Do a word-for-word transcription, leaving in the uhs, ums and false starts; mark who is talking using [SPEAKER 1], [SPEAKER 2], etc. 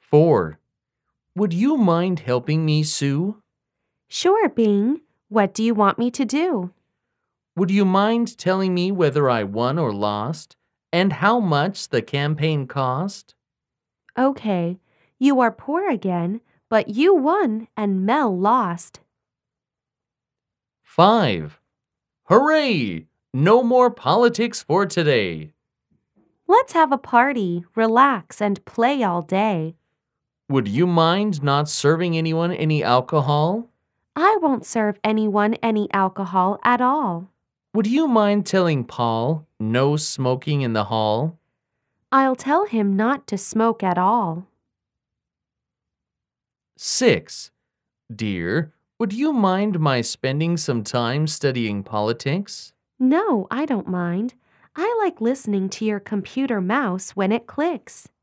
[SPEAKER 1] four. Would you mind helping me, Sue?
[SPEAKER 2] Sure, Bing. What do you want me to do?
[SPEAKER 1] Would you mind telling me whether I won or lost, and how much the campaign cost?
[SPEAKER 2] Okay, you are poor again, but you won and Mel lost.
[SPEAKER 1] five. Hooray! No more politics for today.
[SPEAKER 2] Let's have a party, relax, and play all day.
[SPEAKER 1] Would you mind not serving anyone any alcohol?
[SPEAKER 2] I won't serve anyone any alcohol at all.
[SPEAKER 1] Would you mind telling Paul no smoking in the hall?
[SPEAKER 2] I'll tell him not to smoke at all.
[SPEAKER 1] six. Dear, would you mind my spending some time studying politics?
[SPEAKER 2] No, I don't mind. I like listening to your computer mouse when it clicks.